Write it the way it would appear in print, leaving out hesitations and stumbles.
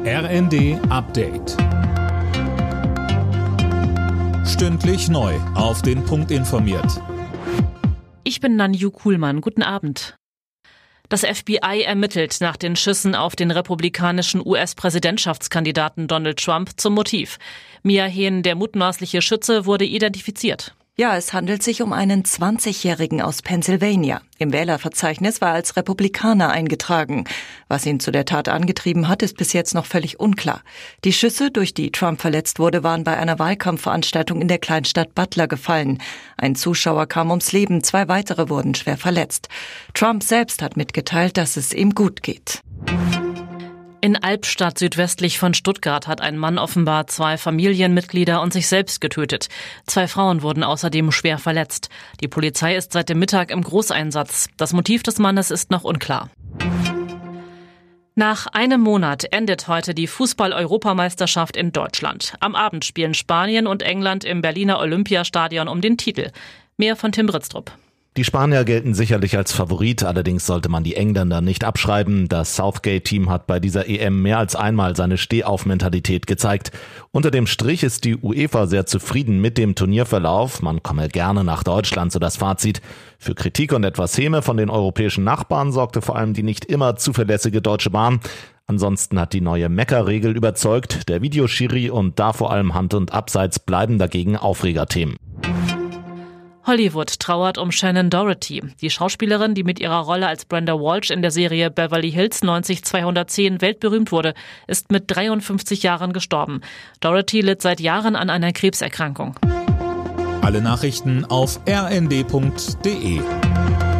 RND Update. Stündlich neu auf den Punkt informiert. Ich bin Nanju Kuhlmann. Guten Abend. Das FBI ermittelt nach den Schüssen auf den republikanischen US-Präsidentschaftskandidaten Donald Trump zum Motiv. Mia Hehn, der mutmaßliche Schütze, wurde identifiziert. Ja, es handelt sich um einen 20-Jährigen aus Pennsylvania. Im Wählerverzeichnis war er als Republikaner eingetragen. Was ihn zu der Tat angetrieben hat, ist bis jetzt noch völlig unklar. Die Schüsse, durch die Trump verletzt wurde, waren bei einer Wahlkampfveranstaltung in der Kleinstadt Butler gefallen. Ein Zuschauer kam ums Leben, 2 weitere wurden schwer verletzt. Trump selbst hat mitgeteilt, dass es ihm gut geht. In Albstadt südwestlich von Stuttgart hat ein Mann offenbar 2 Familienmitglieder und sich selbst getötet. 2 Frauen wurden außerdem schwer verletzt. Die Polizei ist seit dem Mittag im Großeinsatz. Das Motiv des Mannes ist noch unklar. Nach einem Monat endet heute die Fußball-Europameisterschaft in Deutschland. Am Abend spielen Spanien und England im Berliner Olympiastadion um den Titel. Mehr von Tim Britztrup. Die Spanier gelten sicherlich als Favorit, allerdings sollte man die Engländer nicht abschreiben. Das Southgate-Team hat bei dieser EM mehr als einmal seine Stehauf-Mentalität gezeigt. Unter dem Strich ist die UEFA sehr zufrieden mit dem Turnierverlauf. Man komme gerne nach Deutschland, so das Fazit. Für Kritik und etwas Häme von den europäischen Nachbarn sorgte vor allem die nicht immer zuverlässige Deutsche Bahn. Ansonsten hat die neue Meckerregel überzeugt. Der Videoschiri und da vor allem Hand- und Abseits bleiben dagegen Aufregerthemen. Hollywood trauert um Shannon Doherty. Die Schauspielerin, die mit ihrer Rolle als Brenda Walsh in der Serie Beverly Hills 90210 weltberühmt wurde, ist mit 53 Jahren gestorben. Doherty litt seit Jahren an einer Krebserkrankung. Alle Nachrichten auf rnd.de.